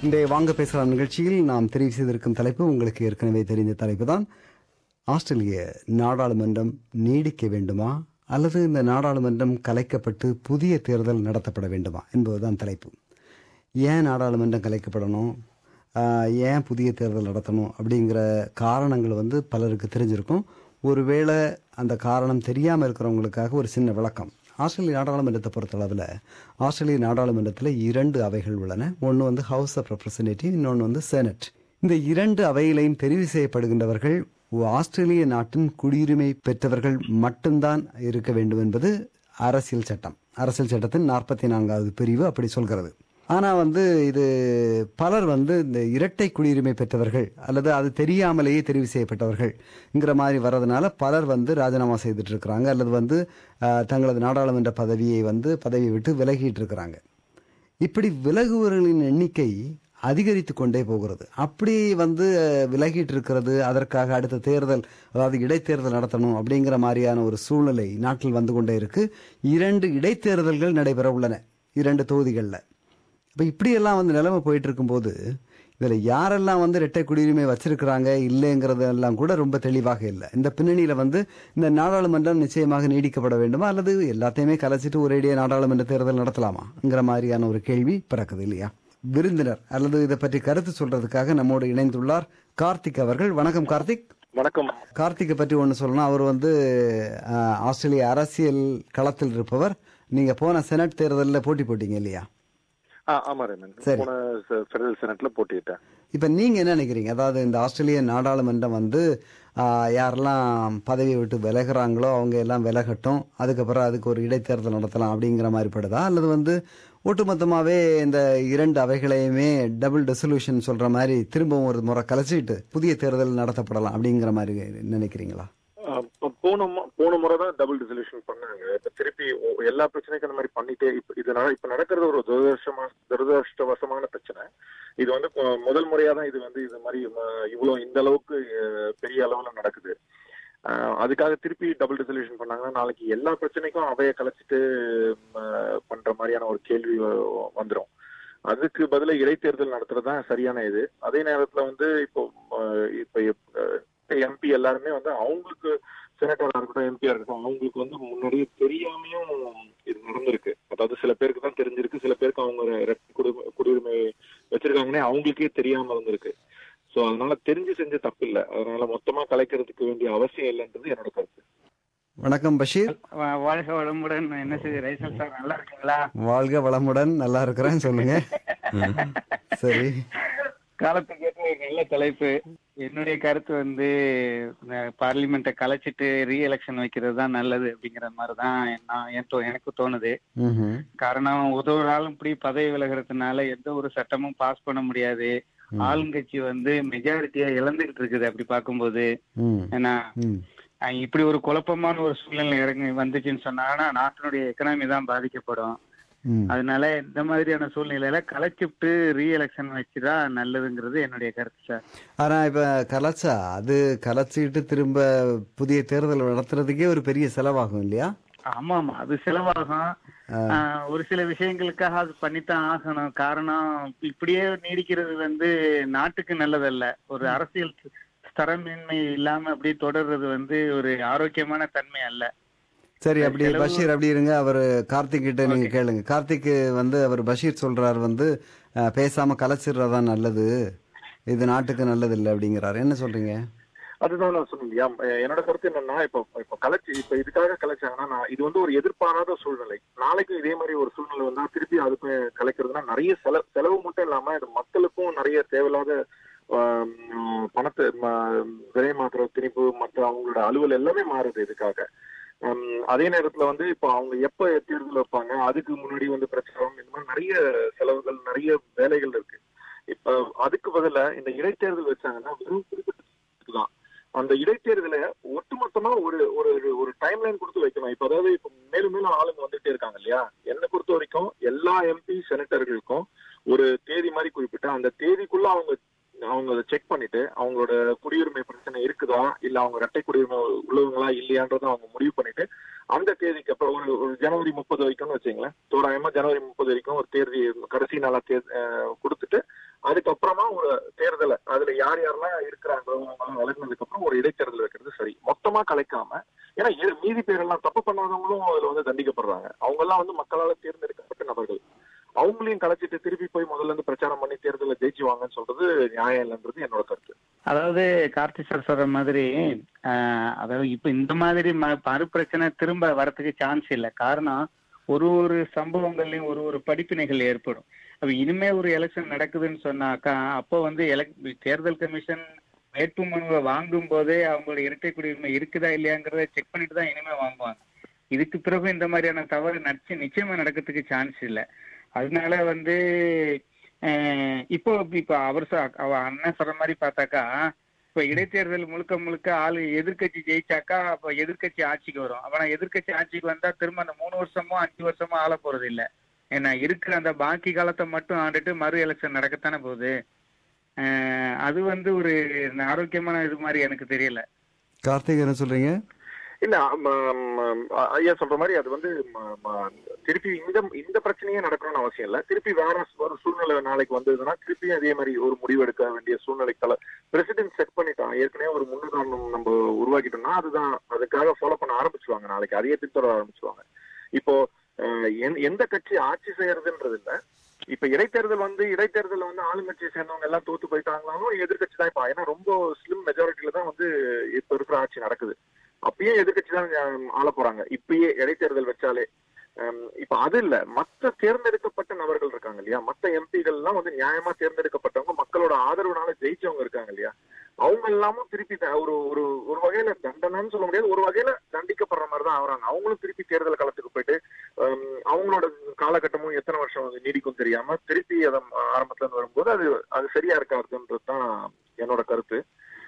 இன்றைய வாங்க பேசலாம் நிகழ்ச்சியில் நாம் தெரிவு செய்திருக்கும் தலைப்பு உங்களுக்கு ஏற்கனவே தெரிந்த தலைப்பு தான். ஆஸ்திரேலிய நாடாளுமன்றம் நீடிக்க வேண்டுமா அல்லது இந்த நாடாளுமன்றம் கலைக்கப்பட்டு புதிய தேர்தல் நடத்தப்பட வேண்டுமா என்பதுதான் தலைப்பு. ஏன் நாடாளுமன்றம் கலைக்கப்படணும், ஏன் புதிய தேர்தல் நடத்தணும் அப்படிங்கிற காரணங்கள் பலருக்கு தெரிஞ்சிருக்கும். ஒருவேளை அந்த காரணம் தெரியாமல் இருக்கிறவங்களுக்காக ஒரு சின்ன விளக்கம். ஆஸ்திரேலிய நாடாளுமன்றத்தை பொறுத்தளவில் ஆஸ்திரேலிய நாடாளுமன்றத்தில் 2 அவைகள் உள்ளன. ஒன்று ஹவுஸ் ஆஃப் ரெப்ரசன்டேட்டிவ், இன்னொன்று செனட். இந்த 2 அவையிலையும் தெரிவு செய்யப்படுகின்றவர்கள் ஆஸ்திரேலிய நாட்டின் குடியுரிமை பெற்றவர்கள் மட்டும்தான் இருக்க வேண்டும் என்பது அரசியல் சட்டம். அரசியல் சட்டத்தின் 44வது பிரிவு அப்படி சொல்கிறது. ஆனால் இது பலர் இந்த இரட்டை குடியுரிமை பெற்றவர்கள் அல்லது அது தெரியாமலேயே தெரிவு செய்யப்பட்டவர்கள்ங்கிற மாதிரி வர்றதுனால பலர் ராஜினாமா செய்துட்டு இருக்கிறாங்க அல்லது தங்களது நாடாளுமன்ற பதவியை பதவியை விட்டு விலகிட்டு இருக்கிறாங்க. இப்படி விலகுவர்களின் எண்ணிக்கை அதிகரித்து கொண்டே போகிறது. அப்படி விலகிட்டு இருக்கிறது, அதற்காக அடுத்த தேர்தல் அதாவது இடைத்தேர்தல் நடத்தணும் அப்படிங்கிற மாதிரியான ஒரு சூழ்நிலை நாட்டில் வந்து கொண்டே இருக்கு. 2 இடைத்தேர்தல்கள் நடைபெற உள்ளன 2 தொகுதிகளில். இப்போ இப்படியெல்லாம் நிலைமை போயிட்டு இருக்கும்போது இதில் யாரெல்லாம் இரட்டை குடியுரிமை வச்சிருக்கிறாங்க இல்லைங்கிறது எல்லாம் கூட ரொம்ப தெளிவாக இல்லை. இந்த பின்னணியில் இந்த நாடாளுமன்றம் நிச்சயமாக நீடிக்கப்பட வேண்டுமா அல்லது எல்லாத்தையுமே கலைச்சிட்டு ஒரேடியே நாடாளுமன்ற தேர்தல் நடத்தலாமாங்கிற மாதிரியான ஒரு கேள்வி பிறக்குது இல்லையா? விருந்தினர் அல்லது இதை பற்றி கருத்து சொல்றதுக்காக நம்மோடு இணைந்துள்ளார் கார்த்திக் அவர்கள். வணக்கம் கார்த்திக். வணக்கம். கார்த்திகை பற்றி ஒன்று சொல்லணும். அவர் ஆஸ்திரேலிய அரசியல் களத்தில் இருப்பவர். நீங்க போன செனட் தேர்தலில் போட்டி போட்டீங்க இல்லையா? ஆமா ரமன், போன ஃபெடரல் செனட்ல போட்டிட்டேன். இப்ப நீங்க என்ன நினைக்கிறீங்க? அதாவது இந்த ஆஸ்திரேலிய நாடாளுமன்றம் யாரெல்லாம் பதவியை விட்டு விலகிறாங்களோ அவங்க எல்லாம் விலகட்டும், அதுக்கப்புறம் அதுக்கு ஒரு இடைத்தேர்தல் நடத்தலாம் அப்படிங்கிற மாதிரி படுதா அல்லது ஒட்டுமொத்தமாவே இந்த 2 அவைகளையுமே டபுள் ரெசல்யூஷன் சொல்ற மாதிரி திரும்பவும் ஒரு முறை கலைச்சிட்டு புதிய தேர்தல் நடத்தப்படலாம் அப்படிங்கிற மாதிரி நினைக்கிறீங்களா? போன முறை தான் டபுள் ரெசல்யூஷன் பண்ணாங்க. இப்ப திருப்பி எல்லா பிரச்சனைக்கும் அந்த மாதிரி பண்ணிட்டே இப்ப நடக்கிறது ஒரு துரதிருஷ்டவசமான பிரச்சனை. இது முதல் முறையா தான் இது மாதிரி இவ்வளவு இந்த அளவுக்கு பெரிய அளவுல நடக்குது. அதுக்காக திருப்பி டபுள் ரெசல்யூஷன் பண்ணாங்கன்னா நாளைக்கு எல்லா பிரச்சனைக்கும் அவைய கலைச்சிட்டு பண்ற மாதிரியான ஒரு கேள்வி வந்துடும். அதுக்கு பதிலா இடைத்தேர்தல் நடத்துறதுதான் சரியான இது. அதே நேரத்துல இப்ப எம்பி எல்லாருமே அவங்களுக்கு செனட்டரா இருக்கட்டும் எம்பியா இருக்கட்டும் அவங்களுக்கு முன்னாடியே தெரியாமையும் இது நடந்திருக்கு. அதாவது சில பேருக்கு தான் தெரிஞ்சிருக்கு, சில பேருக்கு அவங்க குடியுரிமை வச்சிருக்காங்கன்னே அவங்களுக்கே தெரியாம இருந்திருக்கு. சோ அதனால தெரிஞ்சு செஞ்ச தப்பு இல்லை, அதனால மொத்தமா கலைக்கிறதுக்கு வேண்டிய அவசியம் இல்லைன்றது என்னோட கருத்து. வணக்கம் பஷீர். வாழ்க வளமுடன். என்ன செய்ய ரைசல் சார், நல்லா இருக்கீங்களா? வாழ்க வளமுடன், நல்லா இருக்கிறேன். சொல்லுங்க. சரி, காலத்துக்கு ஏற்ற நல்ல தலைப்பு. என்னுடைய கருத்து பார்லிமெண்ட்டை கலைச்சிட்டு ரீஎலெக்ஷன் வைக்கிறது தான் நல்லது அப்படிங்கிற மாதிரிதான் எனக்கு தோணுது. காரணம், ஒரு நாளும் இப்படி பதவி விலகிறதுனால எந்த ஒரு சட்டமும் பாஸ் பண்ண முடியாது. ஆளுங்கட்சி மெஜாரிட்டியா இழந்துகிட்டு இருக்குது. அப்படி பார்க்கும்போது ஏன்னா இப்படி ஒரு குழப்பமான ஒரு சூழ்நிலை வந்துச்சுன்னு சொன்னாங்கன்னா நாட்டினுடைய எக்கனாமி தான் பாதிக்கப்படும். அதனால இந்த மாதிரியான சூழ்நிலையில கலைச்சிட்டு ரீஎலெக்ஷன் வச்சுதான் நல்லதுங்கிறது என்னுடைய கருத்து சார். ஆனா இப்ப கலைச்சிட்டு திரும்ப புதிய தேர்தல் நடத்துறதுக்கே ஒரு பெரிய செலவாகும் இல்லையா? ஆமா ஆமா, அது செலவாகும். ஒரு சில விஷயங்களுக்காக அது பண்ணித்தான் ஆகணும். காரணம், இப்படியே நீடிக்கிறது நாட்டுக்கு நல்லதல்ல. ஒரு அரசியல் ஸ்திரமின்மை இல்லாம அப்படியே தொடர்றது ஒரு ஆரோக்கியமான தன்மை அல்ல. சரி, அப்படி பஷீர் அப்படி இருங்க. அவர் கார்த்திக் கிட்ட நீங்க கேளுங்க. கார்த்திக் அவர் பஷீர் சொல்றாரு பேசாம கலைச்சிடுறதா நல்லது, இது நாட்டுக்கு நல்லது இல்லை அப்படிங்கிறாரு. என்ன சொல்றீங்க? அதுதான் நான் சொன்னேன். என்னோட கருத்து என்னன்னா, இப்ப இதுக்காக கலைச்சாங்கன்னா இது ஒரு எதிர்பாராத சூழ்நிலை. நாளைக்கும் இதே மாதிரி ஒரு சூழ்நிலை வந்தா திருப்பி அதுக்கு கலைக்கிறதுனா நிறைய செலவு மட்டும் இல்லாம இது மக்களுக்கும் நிறைய தேவையில்லாத பணத்தை விரைமாக்குற திணிப்பு, மற்ற அவங்களோட அலுவல் எல்லாமே மாறுது இதுக்காக. அதே நேரத்துல இப்ப அவங்க எப்ப தேர்தல் வைப்பாங்க, அதுக்கு முன்னாடி பிரச்சாரம், இந்த மாதிரி நிறைய செலவுகள், நிறைய வேலைகள் இருக்கு. இப்ப அதுக்கு பதிலா இந்த இடைத்தேர்தல் வச்சாங்கன்னா வெறும் குறிப்பிட்டதான் அந்த இடைத்தேர்தலை ஒட்டுமொத்தமா ஒரு டைம் லைன் கொடுத்து வைக்கணும். இப்ப அதாவது இப்ப மேலும் மேலும் ஆளுங்க வந்துட்டே இருக்காங்க இல்லையா? என்னை பொறுத்த வரைக்கும் எல்லா எம்பி செனட்டர்களுக்கும் ஒரு தேதி மாதிரி குறிப்பிட்டு அந்த தேதிக்குள்ள அவங்க அதை செக் பண்ணிட்டு அவங்களோட குடியுரிமை பிரச்சனை இருக்குதா இல்ல அவங்க இரட்டை குடியுரிமை உள்ளவங்களா இல்லையான்றதை அவங்க முடிவு பண்ணிட்டு அந்த தேதிக்கு அப்புறம் ஒரு ஜனவரி 30 வரைக்கும்னு வச்சுங்களேன், தோராயமா ஜனவரி 30 வரைக்கும் ஒரு தேதி கடைசி நாளா கொடுத்துட்டு அதுக்கப்புறமா ஒரு தேர்தலை அதுல யார் யாரெல்லாம் இருக்கிறாங்களோ அவங்க விலகினதுக்கு அப்புறம் ஒரு இடைத்தேர்தல் வைக்கிறது சரி. மொத்தமா கலைக்காம, ஏன்னா மீதி பேரெல்லாம் தப்பு பண்ணாதவங்களும் அதுல வந்து தண்டிக்கப்படுறாங்க. அவங்க எல்லாம் வந்து மக்களால் தேர்ந்தெடுக்கப்பட்ட நபர்கள். அவங்களையும் கலைச்சிட்டு திருப்பி போய் முதல்ல இருந்து பிரச்சாரம் பண்ணி தேர்தலை ஜெயிச்சுவாங்கன்னு சொல்றது நியாயம் இல்லைன்றது என்னோட கருத்து. அதாவது கார்த்தி சார் சொல்ற மாதிரி அதாவது இப்ப இந்த மாதிரி மறுபிரச்சனை திரும்ப வரத்துக்கு சான்ஸ் இல்லை. காரணம், ஒரு சம்பவங்கள்லயும் ஒரு படிப்பினைகள் ஏற்படும். அப்ப இனிமே ஒரு எலெக்ஷன் நடக்குதுன்னு சொன்னாக்கா அப்போ வந்து தேர்தல் கமிஷன் வேட்புமனுவை வாங்கும் போதே அவங்களோட இரட்டை குடியுரிமை இருக்குதா இல்லையாங்கிறத செக் பண்ணிட்டு தான் இனிமே வாங்குவாங்க. இதுக்கு பிறகு இந்த மாதிரியான தவறு நிச்சயமா நடக்கிறதுக்கு சான்ஸ் இல்லை. அதனால வந்து இப்போ அவர் அண்ணன் சொல்ற மாதிரி பார்த்தாக்கா இப்ப இடைத்தேர்தல் முழுக்க ஆளு எதிர்கட்சி ஜெயிச்சாக்கா அப்ப எதிர்கட்சி ஆட்சிக்கு வரும். அப்ப எதிர்கட்சி ஆட்சிக்கு வந்தா திரும்ப அந்த 3 வருஷமோ 5 வருஷமோ ஆள போறது இல்லை. ஏன்னா இருக்கிற அந்த பாக்கி காலத்தை மட்டும் ஆண்டுட்டு மறு எலெக்ஷன் நடக்கத்தானே போகுது. அது வந்து ஒரு ஆரோக்கியமான இது மாதிரி எனக்கு தெரியல. கார்த்திக் என்ன சொல்றீங்க? இல்ல ஐயா சொல்ற மாதிரி அது வந்து திருப்பி இந்த பிரச்சனையே நடக்கணும்னு அவசியம் இல்ல. திருப்பி வேற ஒரு சூழ்நிலை நாளைக்கு வந்ததுன்னா திருப்பி அதே மாதிரி ஒரு முடிவு எடுக்க வேண்டிய சூழ்நிலைக்கால பிரசிடென்ட் செட் பண்ணிட்டான். ஏற்கனவே ஒரு முன்னுதாரணம் நம்ம உருவாக்கிட்டோம்னா அதுதான் அதுக்காக ஃபாலோ பண்ண ஆரம்பிச்சுவாங்க. நாளைக்கு அதையே பின்தொடர ஆரம்பிச்சுவாங்க. இப்போ எந்த கட்சி ஆட்சி செய்யறதுன்றது இல்ல. இப்ப இடைத்தேர்தல் வந்து ஆளுங்கட்சியை சேர்ந்தவங்க எல்லாம் தோத்து போயிட்டாங்களாலும் எதிர்கட்சி தான். இப்ப ஏன்னா ரொம்ப ஸ்லிம் மெஜாரிட்டியில தான் வந்து இப்ப இருக்கிற ஆட்சி நடக்குது. அப்பயே எதிர்கட்சி தான் ஆள போறாங்க. இப்பயே இடைத்தேர்தல் வச்சாலே இப்ப அது இல்ல, மற்ற தேர்ந்தெடுக்கப்பட்ட நபர்கள் இருக்காங்க இல்லையா, மற்ற எம்பிகள் எல்லாம் வந்து நியாயமா தேர்ந்தெடுக்கப்பட்டவங்க, மக்களோட ஆதரவுனால ஜெயிச்சவங்க இருக்காங்க இல்லையா, அவங்க எல்லாமும் திருப்பி ஒரு வகையில தண்டனைன்னு சொல்ல முடியாது, ஒரு வகையில தண்டிக்கப்படுற மாதிரி தான் ஆகுறாங்க. அவங்களும் திருப்பி தேர்தல் களத்துக்கு போயிட்டு அவங்களோட காலகட்டமும் எத்தனை வருஷம் நீடிக்கும் தெரியாம திருப்பி அதை ஆரம்பத்துல இருந்து வரும்போது அது சரியா இருக்காதுன்றது தான் என்னோட கருத்து.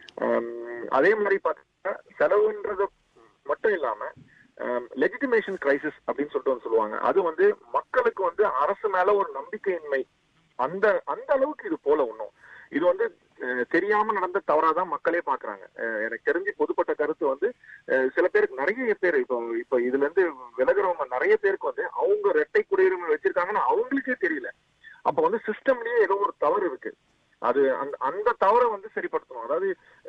அதே மாதிரி பார்த்தா செலவுன்றது மட்டும் இல்லாம லெஜிட்டிமேஷன் கிரைசிஸ் அப்படின்னு சொல்லிட்டு சொல்லுவாங்க. அது வந்து மக்களுக்கு வந்து அரசு மேல ஒரு நம்பிக்கையின்மை அந்த அளவுக்கு இது போல ஒண்ணும் இது வந்து தெரியாம நடந்த தவறாதான் மக்களே பாக்குறாங்க. எனக்கு தெரிஞ்சு பொதுப்பட்ட கருத்து வந்து சில பேருக்கு நிறைய பேர் இப்ப இதுல இருந்து விலகுறவங்க நிறைய பேருக்கு வந்து அவங்க இரட்டை குடியுரிமை வச்சிருக்காங்கன்னா அவங்களுக்கே தெரியல. அப்ப வந்து சிஸ்டம்லயே ஏதோ ஒரு தவறு இருக்கு. அது அந்த தவறை வந்து சரிப்படுத்தணும். அதாவது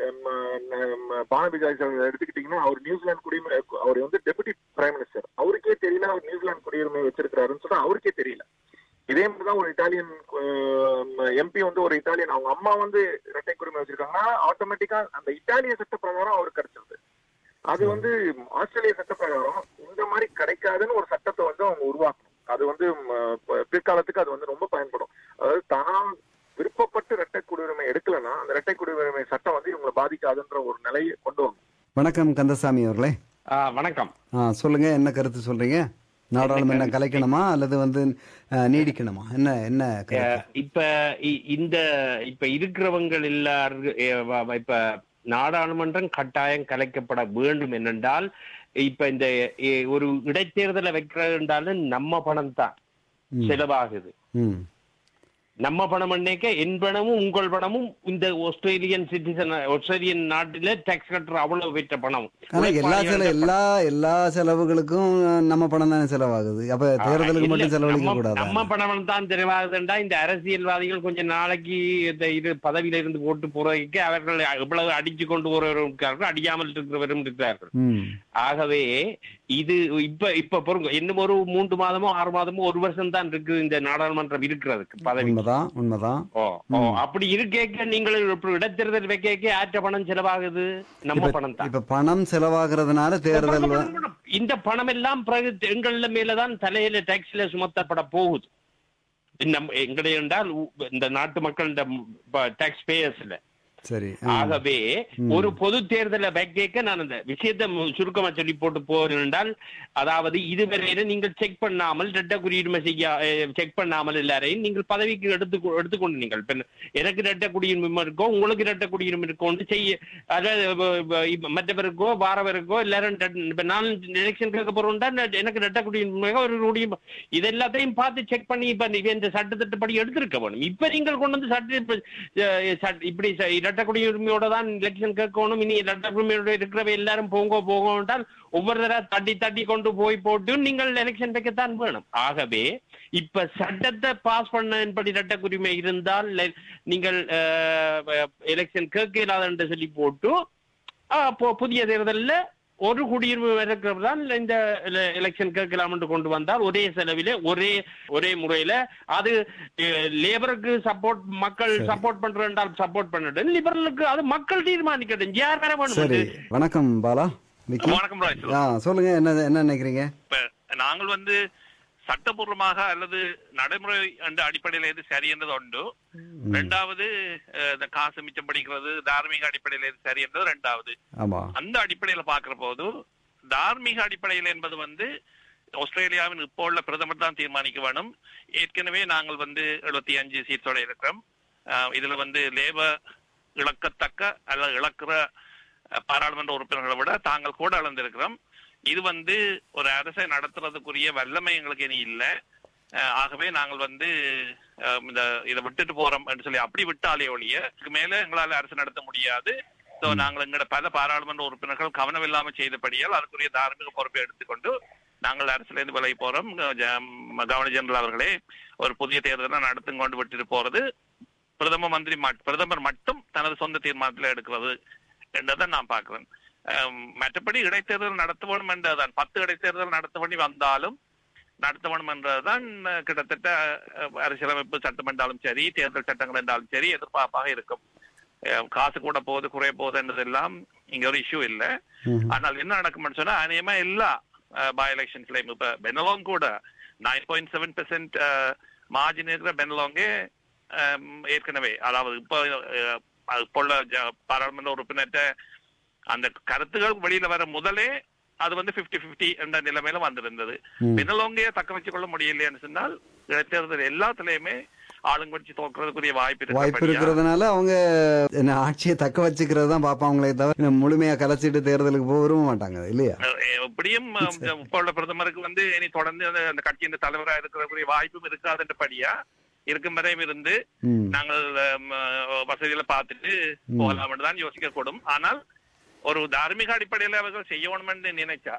பானபிஜாய் எடுத்துக்கிட்டீங்கன்னா அவர் நியூசிலாந்து குடியுரிமை, அவர் வந்து டெபுட்டி பிரைம் மினிஸ்டர், அவருக்கே தெரியல அவர் நியூசிலாந்து குடியுரிமை வச்சிருக்கிறாருன்னு சொன்னா அவருக்கே தெரியல. இதே மாதிரிதான் ஒரு இட்டாலியன் எம்பி வந்து ஒரு இட்டாலியன் அவங்க அம்மா வந்து இரட்டை குடியுரிமை வச்சிருக்காங்கன்னா ஆட்டோமேட்டிக்கா அந்த இட்டாலிய சட்ட பிரகாரம் அவருக்கு கிடைச்சிருது. அது வந்து ஆஸ்திரேலிய சட்ட பிரகாரம் இந்த மாதிரி கிடைக்காதுன்னு ஒரு சட்டத்தை வந்து அவங்க உருவாக்கணும். அது வந்து பிற்காலத்துக்கு அது வந்து ரொம்ப பயன்படும். அதாவது தான் விருப்பப்பட்டு இரட்டை குடியுரிமை எடுக்கலன்னா அந்த இரட்டை குடியுரிமை சட்டம் வந்து இவங்களை பாதிக்காதுன்ற ஒரு நிலையை கொண்டு வரணும். வணக்கம் கந்தசாமி அவர்களே. வணக்கம். சொல்லுங்க, என்ன கருத்து சொல்றீங்க? நாடாளுமன்றம் கலைக்கணுமா அல்லது வந்து நீடிக்கணுமா? என்ன இப்ப இருக்கிறவங்க எல்லாரும் இப்ப நாடாளுமன்றம் கட்டாயம் கலைக்கப்பட வேண்டும் என்னென்றால் இப்ப இந்த ஒரு இடைத்தேர்தலை வைக்கிறதுன்றாலும் நம்ம பணம் தான் செலவாகுது. நம்ம பணம் என்னைக்க என் பணமும் உங்கள் பணமும் இந்த ஆஸ்திரேலியன் நாட்டில டாக்ஸ் கட்டுற அவ்வளவு பெற்ற பணம். எல்லா செலவுகளுக்கும் நம்ம பணம் தானே செலவாகுது. அப்ப தேர்தலுக்கு மட்டும் செலவழிக்க கூடாது. நம்ம பணம் தான் செலவாகுதுன்றா இந்த அரசியல்வாதிகள் கொஞ்ச நாளைக்கு இந்த பதவியில இருந்து போட்டு போறதுக்கு அவர்கள் எவ்வளவு அடிச்சு கொண்டு போறவர்கள் அடியாமல் இருக்கிறவரும் இருக்கிறார்கள். ஆகவே இது இப்ப பொருங்க இன்னும் ஒரு 3 மாதமோ 6 மாதமோ 1 வருஷம் தான் இருக்கு இந்த நாடாளுமன்றம் இருக்கிறதுக்கு பதவி. உண்மைதான். அப்படி இருக்க நீங்கள் இடைத்தேர்தல் வைக்க ஆற்ற பணம் செலவாகுது, நம்ம பணம் தான். இப்ப பணம் செலவாகிறதுனால தேர்தல் இந்த பணம் எல்லாம் எங்கள மேலதான் தலையில டாக்ஸ்ல சுமத்தப்பட போகுது. எங்களை என்றால் இந்த நாட்டு மக்கள் டாக்ஸ் பேயர்ஸ்ல. சரி. ஆகவே ஒரு பொது தேர்தலை வைக்க நான் அந்த விஷயத்தை சுருக்கமா சொல்லி போட்டு போறேன். அதாவது இதுவரையில நீங்கள் செக் பண்ணாமல் இரட்டை குடியுரிமை செக் பண்ணாமல் எல்லாரையும் நீங்கள் பதவிக்கு எடுத்துக்கொண்டு நீங்கள் எனக்கு இரட்டை குடியுரிமை இருக்கோ உங்களுக்கு இரட்டை குடியுரிமை இருக்கோன்னு செய்ய, அதாவது மற்றவருக்கோ வாரவருக்கோ எல்லாரும் இப்ப நான் எலெக்ஷன் கேட்க போறோம்டா எனக்கு இரட்டை குடியுரிமை ஒரு குடியுரிமை இது எல்லாத்தையும் பார்த்து செக் பண்ணி இப்ப இந்த சட்டத்திட்டப்படி எடுத்திருக்க வேணும். இப்ப நீங்கள் கொண்டு வந்து இப்படி இரட்டை குடியுரிமையோட தான் எலெக்ஷன் கேட்கணும், இனி இரட்டை குடியுரிமையோட இருக்கிறவ எல்லாரும் போங்க என்றால் ஒவ்வொரு தடவை தட்டி கொண்டு போட்டு நீங்கள் எலெக்ஷன் வைக்கத்தான் வேணும். ஆகவே இப்ப சட்டத்தை பாஸ் பண்ணபடி இரட்டை குடியுரிமை இருந்தால் நீங்கள் எலெக்ஷன் கேட்க இல்லாத என்று சொல்லி போட்டு புதிய தேர்தலில் ஒரு குடியுரிமை இருக்கிறது தான் இந்த எலெக்ஷன் கேட்கலாம் என்று கொண்டு வந்தால் ஒரே செலவில ஒரே முறையில அது லேபருக்கு சப்போர்ட், மக்கள் சப்போர்ட் பண்ற என்றால் சப்போர்ட் பண்ணட்டும், லிபரலுக்கு அது மக்கள் தீர்மானிக்கட்டும், யார் வேற வேணும். வணக்கம் பாலா. வணக்கம் ராஜ். சொல்லுங்க, என்ன நினைக்கிறீங்க? நாங்கள் சட்டபூர்வமாக அல்லது நடைமுறை என்ற அடிப்படையில எது சரி என்றது உண்டு. ரெண்டாவது இந்த காசு மிச்சம் படிக்கிறது தார்மீக அடிப்படையில எது சரி என்றது ரெண்டாவது. அந்த அடிப்படையில பாக்குற போது தார்மீக அடிப்படையில் என்பது ஆஸ்திரேலியாவின் இப்போ உள்ள பிரதமர் தான் தீர்மானிக்க வேணும். ஏற்கனவே நாங்கள் 75 சீட்டோட இருக்கிறோம். இதுல லேபர் இழக்கத்தக்க அல்லது இழக்கிற பாராளுமன்ற உறுப்பினர்களை விட தாங்கள் கூட இழந்திருக்கிறோம். இது ஒரு அரசை நடத்துறதுக்குரிய வல்லமை எங்களுக்கு இனி இல்லை. ஆகவே நாங்கள் இதை விட்டுட்டு போறோம் என்று சொல்லி அப்படி விட்டாலே ஒழிய மேல எங்களால் அரசு நடத்த முடியாது. நாங்கள் எங்களோட பல பாராளுமன்ற உறுப்பினர்கள் கவனம் இல்லாம செய்தபடியால் அதுக்குரிய தார்மீக பொறுப்பை எடுத்துக்கொண்டு நாங்கள் அரசுல இருந்து விலகி போறோம். கவர்னர் ஜெனரல் அவர்களே ஒரு புதிய தேர்தலை நடத்தி கொண்டு விட்டுட்டு போறது பிரதமர் மட்டும் தனது சொந்த தீர்மானத்தில் எடுக்கிறது என்றதை நான் பாக்குறேன். மற்றபடி இடைத்தேர்தல் நடத்த வேண்டும் என்றதான் 10 இடைத்தேர்தல் நடத்த வேண்டி வந்தாலும் நடத்த வேண்டும் என்றதுதான் கிட்டத்தட்ட அரசியலமைப்பு சட்டம் என்றாலும் சரி, தேர்தல் சட்டங்கள் என்றாலும் சரி எதிர்பார்ப்பாக இருக்கும். காசு கூட போகுது குறைய போகுது என்றதெல்லாம் இங்க ஒரு இஷ்யூ இல்லை. ஆனால் என்ன நடக்கும்னு சொன்னா அநேகமா எல்லா பை எலெக்ஷன்ஸ்லயும் இப்ப பெனலாங் கூட 9.7% மார்ஜின் இருக்கிற பெனலாங்கே ஏற்கனவே அதாவது இப்போ உள்ள பாராளுமன்ற உறுப்பினர்கிட்ட அந்த கருத்துகள் வெளியில வர முதலே அது 50-50 என்ற நிலைமையில வந்திருந்தது. பின்னலோங்கையே தக்க வச்சுக் கொள்ள முடியலைன்னு சொன்னால் இடைத்தேர்தல் எல்லாத்துலயுமே ஆளுங்கட்சி தோற்கிறதுக்குரிய வாய்ப்பு இருக்கிறதுனால அவங்க ஆட்சியை தக்க வச்சுக்கிறது தான் பாப்பாங்களே தவிர முழுமையா கலைச்சிட்டு தேர்தலுக்கு போக விரும்ப மாட்டாங்க இல்லையா? எப்படியும் இப்ப உள்ள பிரதமருக்கு இனி தொடர்ந்து அந்த கட்சியின் தலைவராக இருக்கிறதுக்குரிய வாய்ப்பும் இருக்காதுன்றபடியா இருக்கும் வரையும் இருந்து நாங்கள் வசதிகளை பார்த்துட்டு போகலாம் தான் யோசிக்க கூடும். ஆனால் ஒரு தார்மீக அடிப்படையில அவர்கள் செய்யணும் என்று நினைச்சா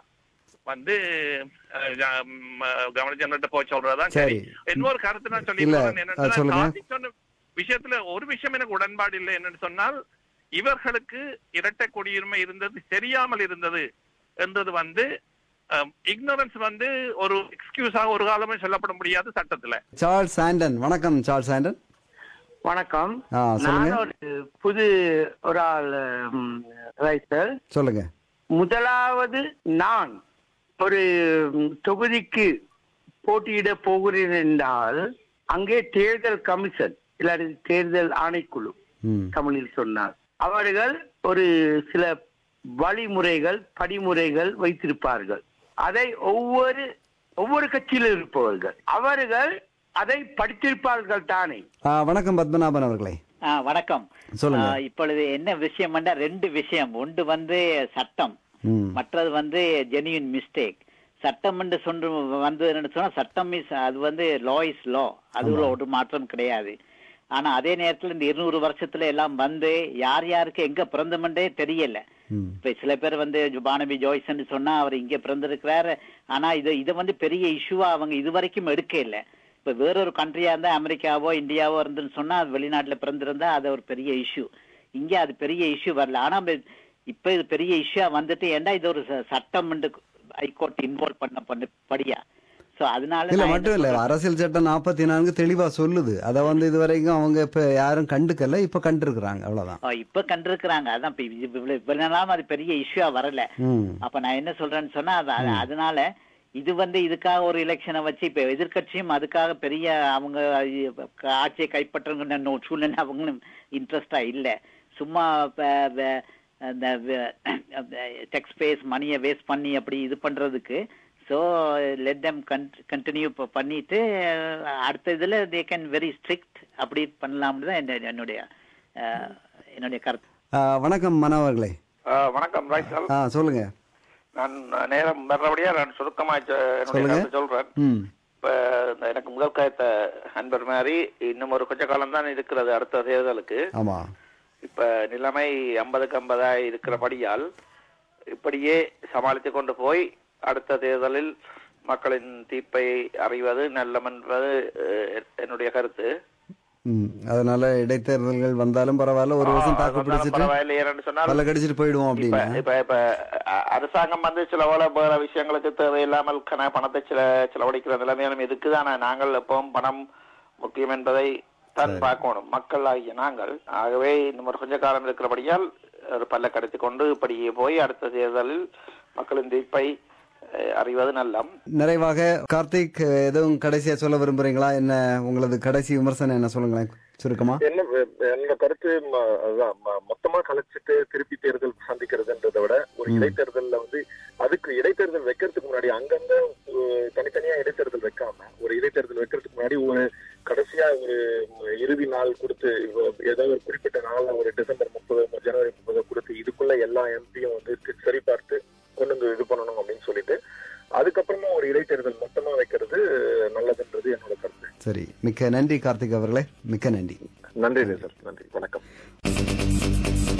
கவர்னர் ஜெனரல் போய் சொல்றதுதான் சரி. இன்னொரு கருத்து நான் சொல்லி விஷயத்துல ஒரு விஷயம் எனக்கு உடன்பாடு இல்லை என்னன்னு சொன்னால் இவர்களுக்கு இரட்டை குடியுரிமை இருந்தது தெரியாமல் இருந்தது என்றது இக்னோரன்ஸ் ஒரு எக்ஸ்கியூஸாக ஒரு காலமே சொல்லப்பட முடியாது சட்டத்துல. சார்ல்ஸ் சாண்டன். வணக்கம் சார்ல்ஸ் சாண்டன். வணக்கம். நான் ஒரு புது ஒரு ஆள் சொல்லுங்க. முதலாவது நான் ஒரு தொகுதிக்கு போட்டியிட போகிறேன் என்றால் அங்கே தேர்தல் கமிஷன் இல்லாட்டி தேர்தல் ஆணைக்குழு தமிழில் சொன்னார் அவர்கள் ஒரு சில வழிமுறைகள் படிமுறைகள் வைத்திருப்பார்கள். அதை ஒவ்வொரு கட்சியிலும் இருப்பவர்கள் அவர்கள் அதை படித்திருப்பார்கள் தானே. வணக்கம் பத்மநாபன் அவர்களே. வணக்கம். சொல்லுங்க. இப்பொழுது என்ன விஷயம் என்றால் 2 விஷயம். ஒன்று சட்டம், மற்றது ஜெனியூன் மிஸ்டேக். சட்டம் என்று சொன்னா சட்டம் அது லா இஸ் லா, அதுல ஒரு மாற்றம் கிடையாது. ஆனா அதே நேரத்துல இந்த 200 வருஷத்துல எல்லாம் யார் யாருக்கு எங்க பிறந்தமென்றே தெரியல. இப்ப சில பேர் பானபி ஜோய்ஸ் சொன்னா அவர் இங்க பிறந்திருக்கிறாரு. ஆனா இதை பெரிய இஷ்யூவா அவங்க இதுவரைக்கும் எடுக்க இல்லை. இப்ப வேறொரு கண்ட்ரியா இருந்தா அமெரிக்காவோ இந்தியாவோ இருந்துன்னு சொன்னா வெளிநாட்டுல பிறந்திருந்தா அது ஒரு பெரிய இஷ்யூ. இங்க அது பெரிய இஷ்யூ வரல. ஆனா இப்ப இது பெரிய இஷ்யூவா ஏன்னா இது ஒரு சட்டம் ஹைகோர்ட் இன்வால்வ் படியா. சோ அதனால இல்ல மட்டும் இல்ல, அரசியல் சட்டம் 44 தெளிவா சொல்லுது. அத இது வரைக்கும் அவங்க இப்ப யாரும் கண்டுக்கல, இப்ப கண்டிருக்கிறாங்க, அவ்வளவுதான். இப்ப கண்டிருக்கிறாங்க. அதான் இவ்வளவு அது பெரிய இஷ்யூவா வரல. அப்ப நான் என்ன சொல்றேன்னு சொன்னா அதனால இது இதுக்காக ஒரு எலெக்ஷனை வச்சு இப்ப எதிர்கட்சியும் அதுக்காக பெரிய அவங்க ஆட்சியை கைப்பற்றுங்கிற சூழ்நிலை அவங்களும் இன்ட்ரெஸ்டா இல்ல. சும்மா டெக்ஸ் பேஸ் மணியை வேஸ்ட் பண்ணி அப்படி இது பண்றதுக்கு. ஸோ லெட் தெம் கண்டினியூ பண்ணிட்டு அடுத்த இதுல தே கேன் வெரி ஸ்ட்ரிக்ட் அப்படி பண்ணலாம்னு தான் என்னுடைய கருத்து. வணக்கம் மனோவர்களே. வணக்கம் ராய் சார். சொல்லுங்க. நான் நேரம் வர்றபடியா நான் சுருக்கமா சொல்றேன். இப்ப எனக்கு முதல் காயத்த அன்பர் மாதிரி இன்னும் ஒரு கொஞ்ச காலம் தான் இருக்கிறது அடுத்த தேர்தலுக்கு. ஆமா. இப்ப நிலைமை 50-50 இருக்கிறபடியால் இப்படியே சமாளித்து கொண்டு போய் அடுத்த தேர்தலில் மக்களின் தீர்ப்பை அறிவது நல்லம் என்பது என்னுடைய கருத்து. அதனால இடைத்தேர்தல்கள் வந்தாலும் பரவாயில்ல, ஒரு வருஷம் தாக்கு பிடிச்சிட்டு கடிச்சிட்டு போயிடுவோம் அப்படின்னு. இப்ப அரசாங்கம் சில வேற விஷயங்களுக்கு தேவையில்லாமல் பணத்தை செலவழிக்கிற நிலைமையிலும் இருக்குதான. நாங்கள் எப்பவும் பணம் முக்கியம் என்பதை தான் பார்க்கணும் மக்கள் ஆகிய நாங்கள். ஆகவே இந்த கொஞ்ச காலம் இருக்கிறபடியால் ஒரு பல்ல கடித்து கொண்டு இப்படியே போய் அடுத்த தேர்தலில் மக்களின் தீர்ப்பை அறிவது நல்லம். நிறைவாக கார்த்திக், எதுவும் கடைசியா சொல்ல விரும்புறீங்களா? என்ன உங்களது கடைசி விமர்சனம் என்ன, சொல்லுங்களேன் சுருக்கமா. என்னோட கருத்து மொத்தமா கலைச்சிட்டு திருப்பி தேர்தல் சந்திக்கிறதுன்றதை விட ஒரு இடைத்தேர்தல்ல அதுக்கு இடைத்தேர்தல் வைக்கிறதுக்கு முன்னாடி அங்கங்க தனித்தனியா இடைத்தேர்தல் வைக்காம ஒரு இடைத்தேர்தல் வைக்கிறதுக்கு முன்னாடி ஒரு கடைசியா ஒரு இறுதி நாள் கொடுத்து, ஏதாவது ஒரு குறிப்பிட்ட நாள்ல ஒரு டிசம்பர் 30 ஜனவரி 30 கொடுத்து இதுக்குள்ள எல்லா எம்பியும் சரி பார்த்து கொண்டு இது பண்ணணும் அப்படின்னு சொல்லிட்டு அதுக்கப்புறமா ஒரு இடைத்தேர்தல் மொத்தமா வைக்கிறது நல்லதுன்றது என்னோட கருத்து. சரி, மிக்க நன்றி கார்த்திக் அவர்களே, மிக்க நன்றி. நன்றி சார், நன்றி, வணக்கம்.